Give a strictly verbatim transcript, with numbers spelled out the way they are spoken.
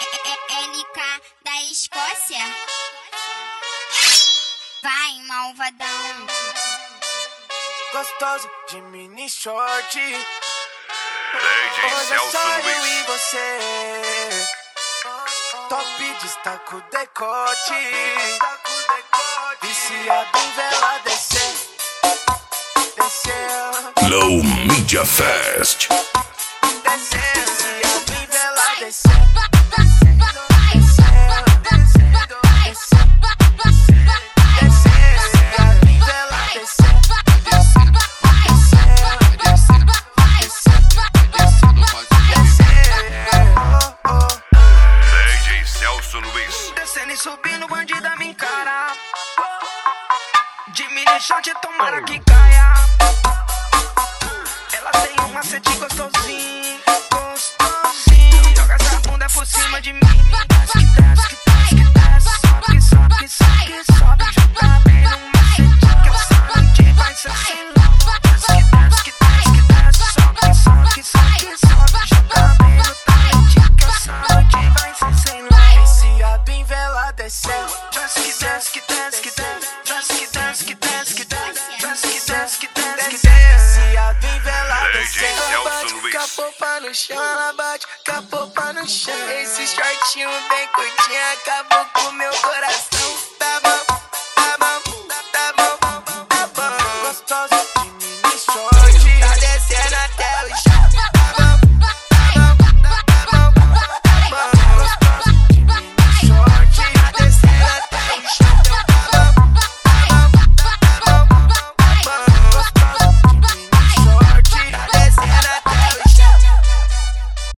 L K da Escócia. Vai, malvadão. Gostoso de mini short. D J Hoje é Celso só eu Luiz. e você. Top destaca o decote. Viciado em vela descer. Descer. Low Media Fest. Descer. Viciado em vela descer. D J Celso Luiz. Descendo e subindo, bandida me encara. De mini short, tomara que caia. Ela tem um macete gostosinho, gostosinho. Joga essa bunda por cima de mim. Desce, que desce, que desce, que desce. Sobe, que sobe, que sobe, que sobe. Joga bem no macete que essa noite vai ser sem louco. Desce, que desce, que desce, que desce. Sobe, que sobe, que sobe, que sobe. Joga bem no talente que essa noite vai ser sem louco. Viciado em vela descendo. Desce, que desce, que desce, que desce. Desce, que desce, que desce, que desce. Desce, que desce, que desce, que desce. Viciado em vela D J descendo. Celso Luiz. Capopa no chão, ela bate, capopa no chão. Esse shortinho bem curtinho acabou com meu coração.